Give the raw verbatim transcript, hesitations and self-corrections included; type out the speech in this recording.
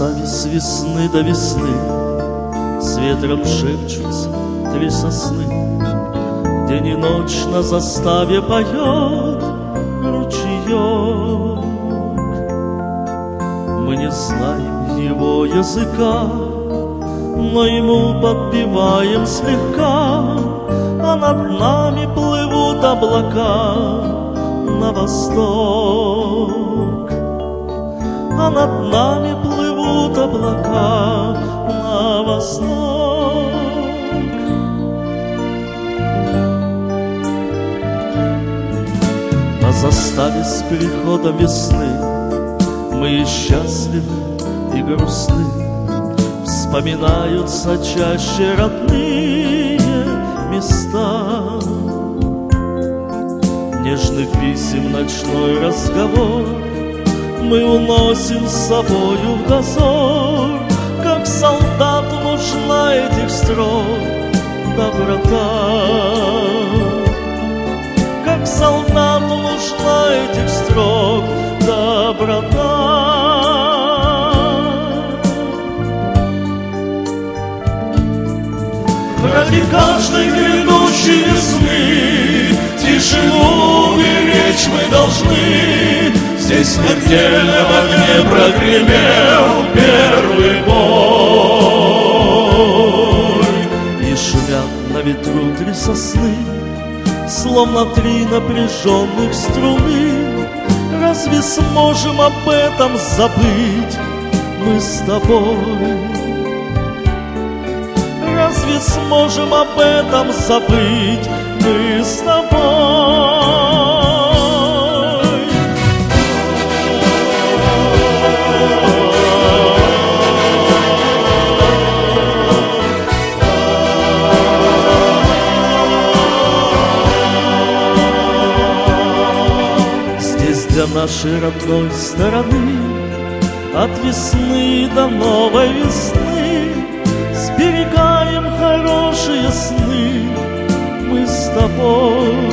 заставе с весны до весны с ветром шепчутся три сосны. День и ночь на заставе поет ручеек. Мы не знаем его языка, но ему подпеваем слегка, а над нами плывут облака на восток. А над нами плывут облака на восток. На заставе с приходом весны мы и счастливы, и грустны. Вспоминаются чаще родные места. Нежных писем ночной разговор мы уносим с собою в дозор. Как солдату нужна этих строк доброта. Как солдату нужна этих строк доброта. Ради каждой грядущей весны тишину беречь мы должны. Здесь в смертельном огне прогремел первый бой. И шумят на ветру три сосны, словно три напряженных струны. Разве сможем об этом забыть мы с тобой? Разве сможем об этом забыть мы с тобой? Здесь для нашей родной стороны от весны до новой весны сберегаем хорошие сны мы с тобой.